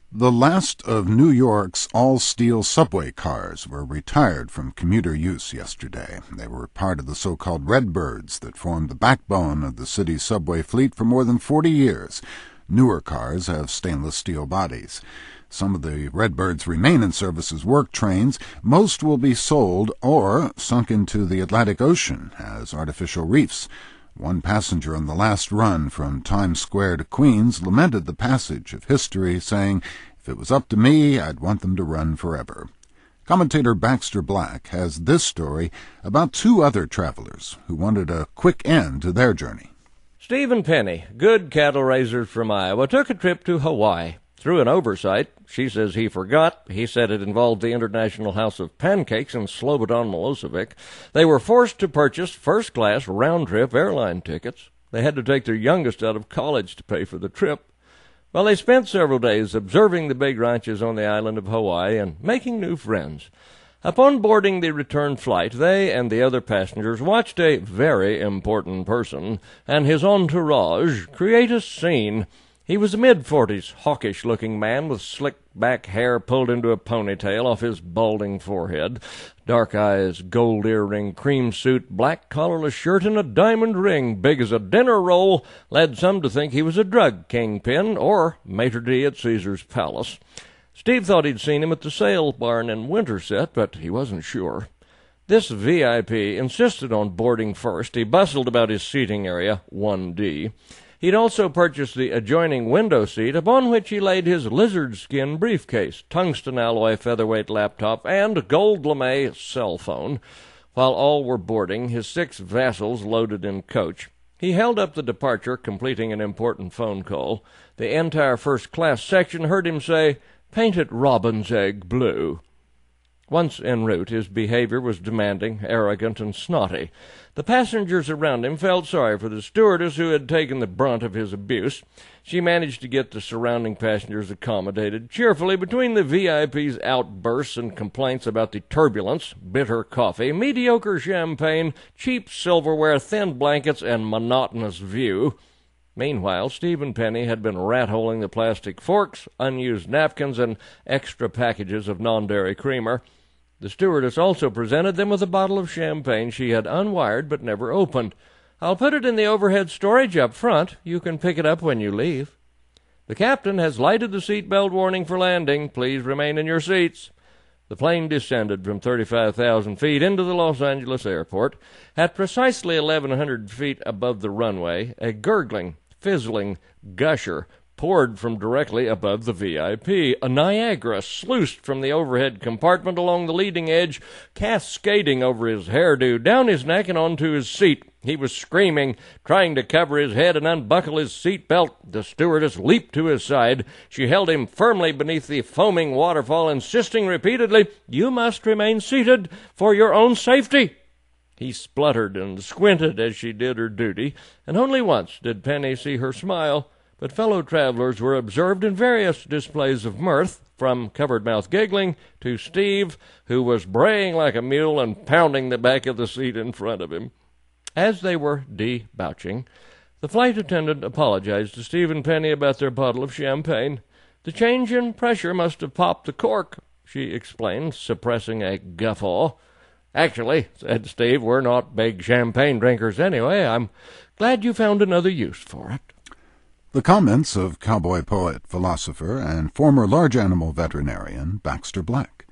The last of New York's all-steel subway cars were retired from commuter use yesterday. They were part of the so-called Redbirds that formed the backbone of the city's subway fleet for more than 40 years. Newer cars have stainless steel bodies. Some of the Redbirds remain in service as work trains. Most will be sold or sunk into the Atlantic Ocean as artificial reefs. One passenger on the last run from Times Square to Queens lamented the passage of history, saying, "If it was up to me, I'd want them to run forever." Commentator Baxter Black has this story about two other travelers who wanted a quick end to their journey. Stephen Penny, good cattle raiser from Iowa, took a trip to Hawaii. Through an oversight, she says he forgot. He said it involved the International House of Pancakes in Slobodan Milosevic. They were forced to purchase first-class round-trip airline tickets. They had to take their youngest out of college to pay for the trip. Well, they spent several days observing the big ranches on the island of Hawaii and making new friends. Upon boarding the return flight, they and the other passengers watched a very important person and his entourage create a scene. He was a mid-40s, hawkish-looking man with slick-back hair pulled into a ponytail off his balding forehead, dark eyes, gold earring, cream suit, black collarless shirt, and a diamond ring big as a dinner roll led some to think he was a drug kingpin or maitre d' at Caesar's Palace. Steve thought he'd seen him at the sale barn in Winterset, but he wasn't sure. This VIP insisted on boarding first. He bustled about his seating area, 1D. He'd also purchased the adjoining window seat, upon which he laid his lizard-skin briefcase, tungsten alloy featherweight laptop, and gold lame cell phone. While all were boarding, his 6 vassals loaded in coach. He held up the departure, completing an important phone call. The entire first-class section heard him say, "Paint it robin's egg blue." Once en route, his behavior was demanding, arrogant, and snotty. The passengers around him felt sorry for the stewardess who had taken the brunt of his abuse. She managed to get the surrounding passengers accommodated cheerfully between the VIP's outbursts and complaints about the turbulence, bitter coffee, mediocre champagne, cheap silverware, thin blankets, and monotonous view. Meanwhile, Stephen Penny had been rat-holing the plastic forks, unused napkins, and extra packages of non-dairy creamer. The stewardess also presented them with a bottle of champagne she had unwired but never opened. "I'll put it in the overhead storage up front. You can pick it up when you leave." "The captain has lighted the seatbelt warning for landing. Please remain in your seats." The plane descended from 35,000 feet into the Los Angeles airport. At precisely 1,100 feet above the runway, a gurgling, fizzling gusher poured from directly above the VIP. A Niagara sluiced from the overhead compartment along the leading edge, cascading over his hairdo, down his neck, and onto his seat. He was screaming, trying to cover his head and unbuckle his seat belt. The stewardess leaped to his side. She held him firmly beneath the foaming waterfall, insisting repeatedly, "You must remain seated for your own safety." He spluttered and squinted as she did her duty, and only once did Penny see her smile. But fellow travelers were observed in various displays of mirth, from covered-mouth giggling to Steve, who was braying like a mule and pounding the back of the seat in front of him. As they were debouching, the flight attendant apologized to Stephen Penny about their bottle of champagne. "The change in pressure must have popped the cork," she explained, suppressing a guffaw. "Actually," said Steve, "we're not big champagne drinkers anyway. I'm glad you found another use for it." The comments of cowboy poet, philosopher, and former large animal veterinarian Baxter Black.